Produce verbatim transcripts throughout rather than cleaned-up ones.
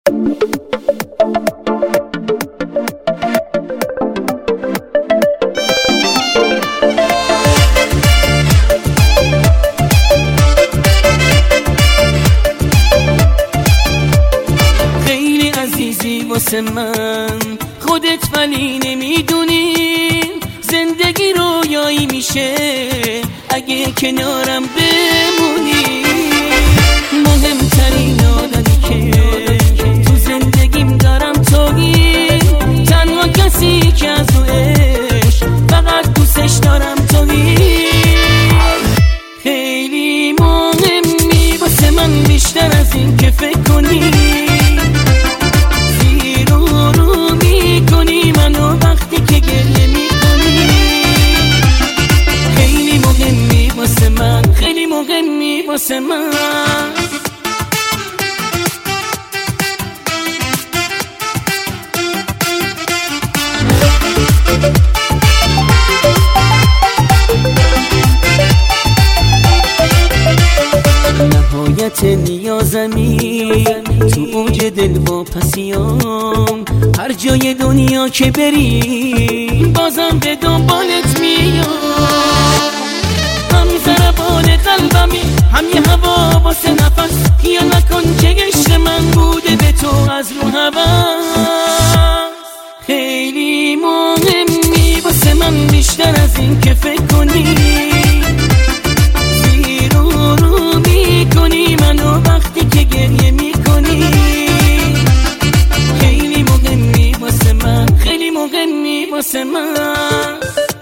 خیلی عزیزی واسه من خودت ولی نمیدونی زندگی رویایی میشه اگه کنارم بمونی. مهمترین آدمی که تو زندگیم دارم تویی، تنها کسی که از رو عشق فقط دوستش دارم تویی. خیلی مهمی واسه من بیشتر از این که فکر کنی، زیرو رو میکنی منو وقتی که گریه میکنی. خیلی مهمی واسه من، خیلی مهمی واسه من. نهایت نیازمی تو اوج دل با پسیام، هر جای دنیا که بری بازم به دنبالت میام. هم ضربان قلبمی هم یه هوا واسه نفس، خیال نکن که عشق من بوده به تو از رو هوا. خیلی مهمی واسه من بیشتر از این که فکر کنی، زیرو رو میکنی منو وقتی که گریه میکنی. خیلی مهمی واسه من، خیلی مهمی واسه من.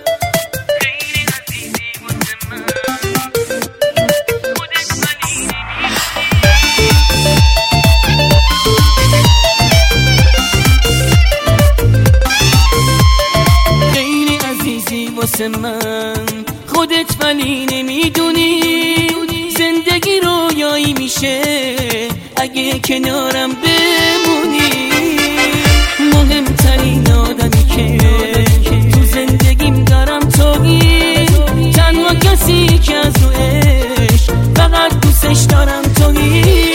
واسه من خودت ولی نمیدونی زندگی رویایی میشه اگه کنارم بمونی. مهمترین آدمی که تو زندگیم دارم تویی، تنها کسی که از رو عشق فقط دوستش دارم تویی.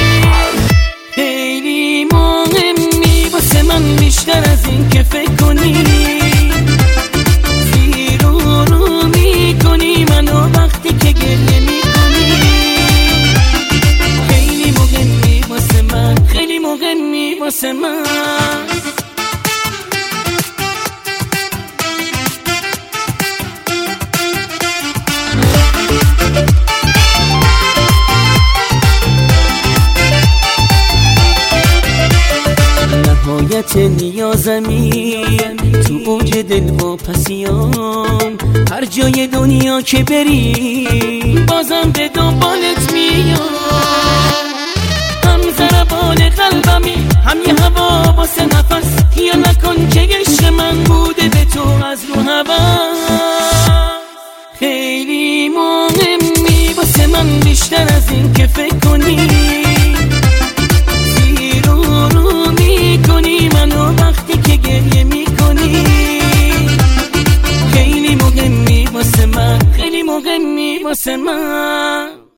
خیلی مهمی واسه من بیشتر از این که فکر کنی، وقتی که گریه میکنی. خیلی مهمی واسه من، خیلی مهمی واسه من. نهایت نیازمی تو اوج دل و پسیام، هر جای دنیا که بری بازم به دنبالت میام. هم ضربان قلبمی هم یه هوا واسه نفس، خیال نکن که عشق من بوده به تو از رو هوا. خیلی مهمی واسه من بیشتر از این که فکر کنی، زیرو رو میکنی منو وقتی که گریه میکنی. خیلی مهمی واسه من، خیلی مهمی واسه من.